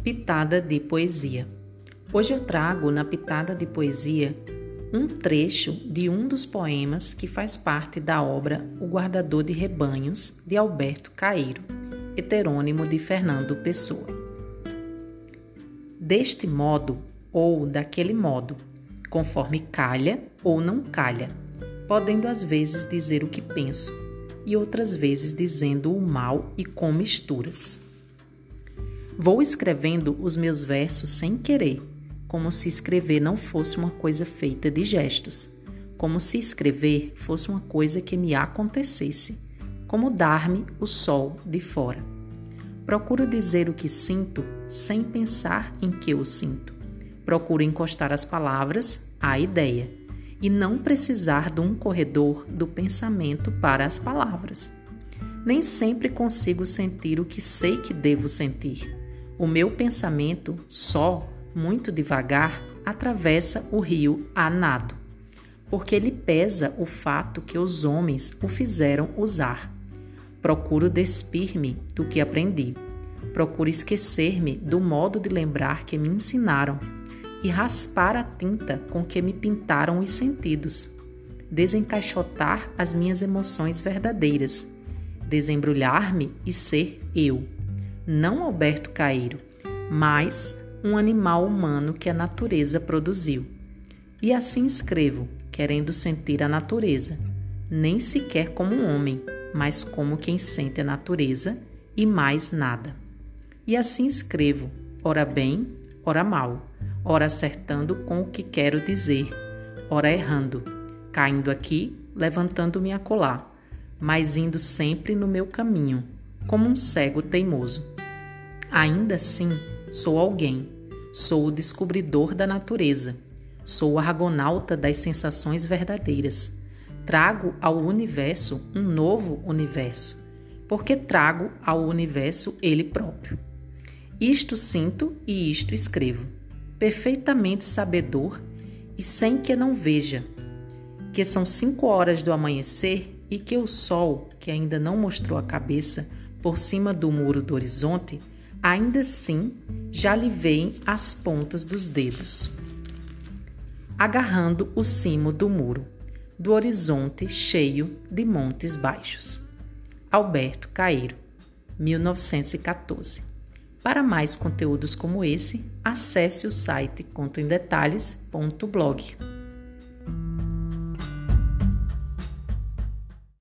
Pitada de poesia. Hoje eu trago na Pitada de Poesia um trecho de um dos poemas que faz parte da obra O Guardador de Rebanhos, de Alberto Caeiro, heterônimo de Fernando Pessoa. Deste modo ou daquele modo, conforme calha ou não calha, podendo às vezes dizer o que penso e outras vezes dizendo o mal e com misturas. Vou escrevendo os meus versos sem querer, como se escrever não fosse uma coisa feita de gestos, como se escrever fosse uma coisa que me acontecesse, como dar-me o sol de fora. Procuro dizer o que sinto sem pensar em que eu sinto. Procuro encostar as palavras à ideia e não precisar de um corredor do pensamento para as palavras. Nem sempre consigo sentir o que sei que devo sentir. O meu pensamento, só, muito devagar, atravessa o rio a nado, porque lhe pesa o fato que os homens o fizeram usar. Procuro despir-me do que aprendi. Procuro esquecer-me do modo de lembrar que me ensinaram e raspar a tinta com que me pintaram os sentidos. Desencaixotar as minhas emoções verdadeiras. Desembrulhar-me e ser eu. Não Alberto Caeiro, mas um animal humano que a natureza produziu. E assim escrevo, querendo sentir a natureza, nem sequer como um homem, mas como quem sente a natureza e mais nada. E assim escrevo, ora bem, ora mal, ora acertando com o que quero dizer, ora errando, caindo aqui, levantando-me acolá, mas indo sempre no meu caminho, como um cego teimoso. Ainda assim, sou alguém, sou o descobridor da natureza, sou o argonauta das sensações verdadeiras. Trago ao universo um novo universo, porque trago ao universo ele próprio. Isto sinto e isto escrevo, perfeitamente sabedor e sem que não veja, que são 5 horas do amanhecer e que o sol, que ainda não mostrou a cabeça por cima do muro do horizonte, ainda assim já lhe veem as pontas dos dedos, agarrando o cimo do muro, do horizonte cheio de montes baixos. Alberto Caeiro, 1914. Para mais conteúdos como esse, acesse o site contoemdetalhes.blog.